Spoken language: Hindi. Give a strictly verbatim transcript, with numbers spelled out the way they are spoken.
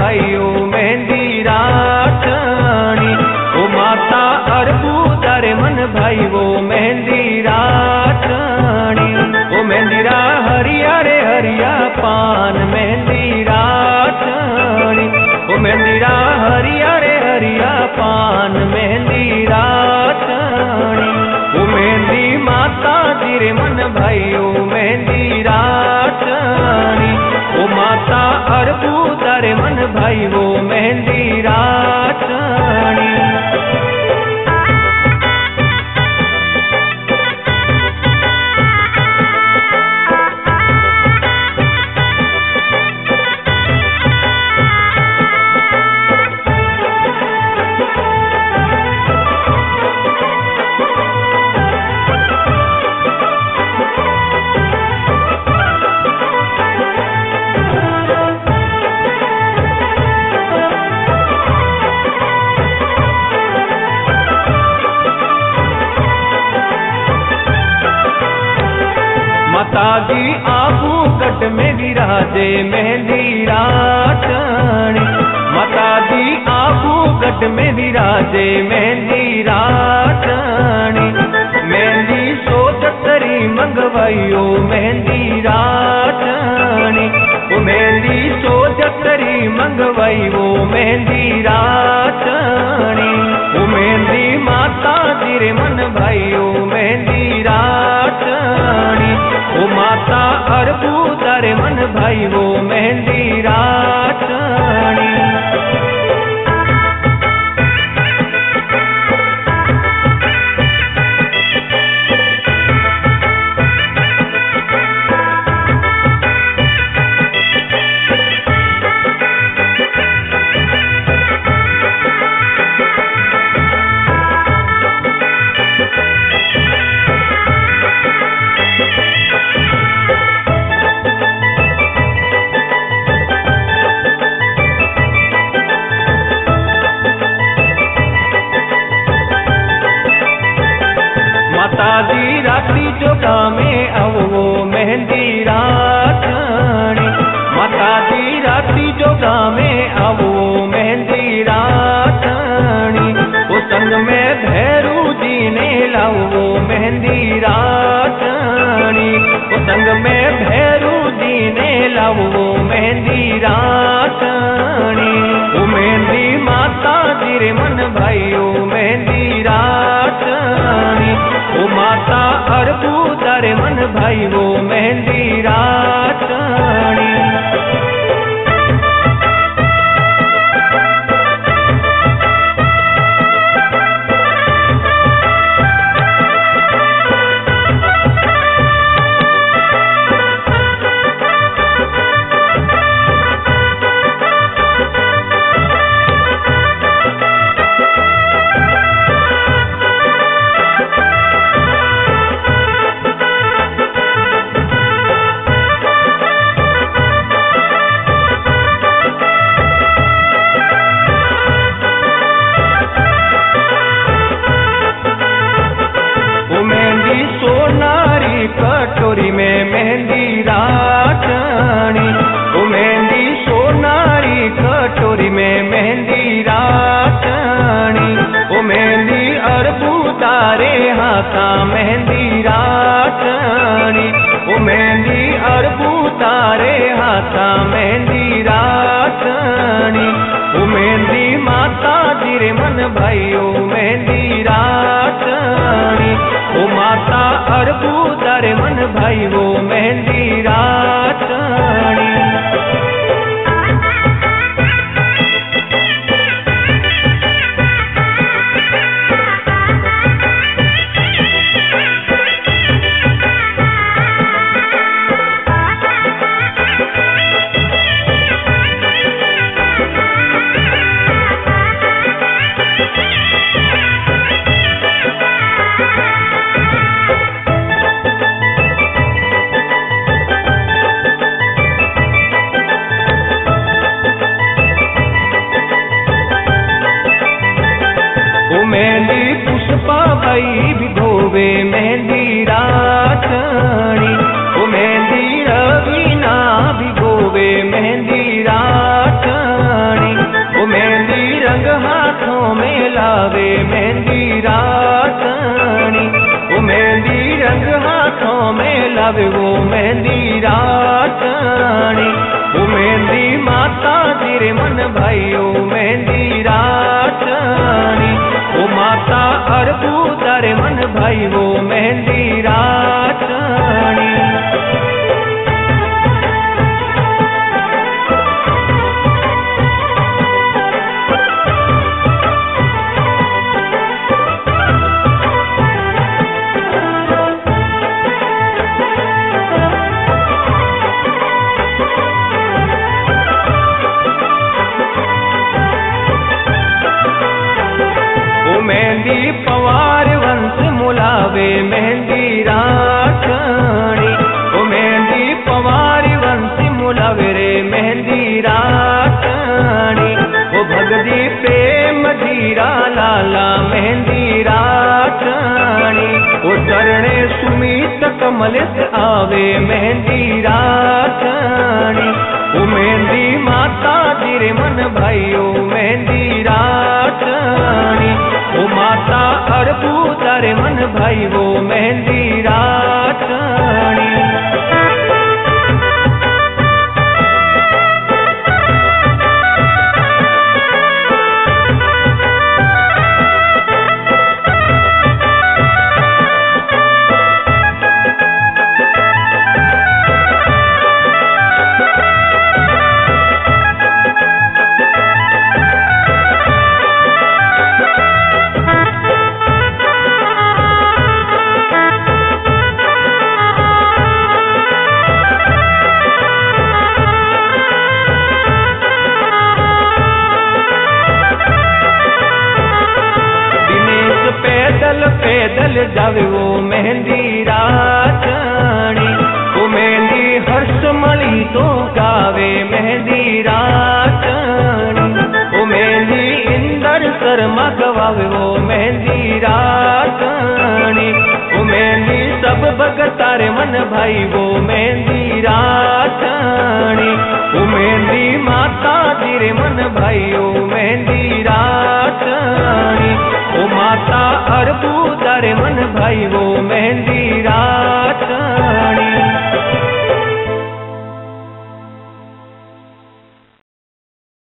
भाइयों मेहंदी रातणी। ओ माता अरबू तारे मन भाई वो मेहंदी रातणी। ओ मेहंदी रा हरिया रे हरिया पान मेहंदी रातणी। ओ मेहंदी रा हरिया रे हरिया पान मेहंदी रातणी। ओ मेहंदी माता जी मन भाइयों मेहंदी रातणी। ओ माता अरबू तारे मन भाई वो मेहंदी रातणी। माता जी आबू गढ़ में विराजे मेहंदी रातणी। माता जी आबू गढ़ में विराजे मेहंदी रातणी। मेहंदी सोचतरी मंगवाइयो मेहंदी रातणी। ओ मेहंदी सोचतरी मंगवाई वो मेहंदी रातणी। ओ मेहंदी माता जी रे मन भाइयो मेहंदी रातणी। ओ माता अरबू तारे मन भाई वो मेहंदी रातणी। माता जी राती जोगा में आवो मेहंदी रातणी। माता जी राती जोगा में आवो मेहंदी रातणी। ओ संग में भैरू जी ने लावो मेहंदी रातणी। ओ संग में भैरू जी ने लावो मेहंदी रातणी। ओ मेहंदी माता जी रे मन भाइयों मेहंदी रातणी। ओ माता अरबू तारे मन भाई वो मेहंदी रातणी। सोनारी कटोरी में मेहंदी रातणी। ओ मेहंदी सोनारी कटोरी में मेहंदी रातणी। ओ मेहंदी अरबू तारे हाथा मेहंदी रातणी। ओ मेहंदी अरबू तारे हाथा मेहंदी रातणी। ओ मेहंदी माता जी रे मन भाइयों मेहंदी रातणी। ओ माता अरबू तारे मन भाई वो मेहंदी रातणी। मेहंदी पुष्पा भाई भिगोवे मेहंदी रातणी। ओ मेहंदी रवीना भिगोवे मेहंदी रातणी। में लावे मेहंदी रातनी, वो मेहंदी रंग हाथों में लावे वो मेहंदी रातनी, वो मेहंदी माता तेरे मन भाइयों मेहंदी रातनी, वो माता अरबू तारे मन भाई वो मेहंदी रातनी। मेहंदी पवार वंश मुलावे मेहंदी रातनी, वो मेहंदी पवार वंश मुलावे रे मेहंदी रातनी, वो भगदी प्रेम धीरा लाला मेहंदी रातनी, वो चरणे सुमित कमल से आवे मेहंदी रातनी, वो मेहंदी माता तेरे मन भाइयों मेहंदी रातनी, वो माता अरबू तारे मन भाई वो मेहंदी रातनी। पैदल पैदल जावे वो मेहंदी रातनी, वो मेहंदी हर्ष मणि तो गावे मेहंदी रातनी, वो मेहंदी इंदर शर्मा गवावे वो मेहंदी रातनी, वो मेहंदी सब भगतारे मन भाई वो मेहंदी रातनी, वो मेहंदी माता तेरे मन भाइयों मेहंदी रातनी, वो माता अरबू तारे मन भाई वो मेहंदी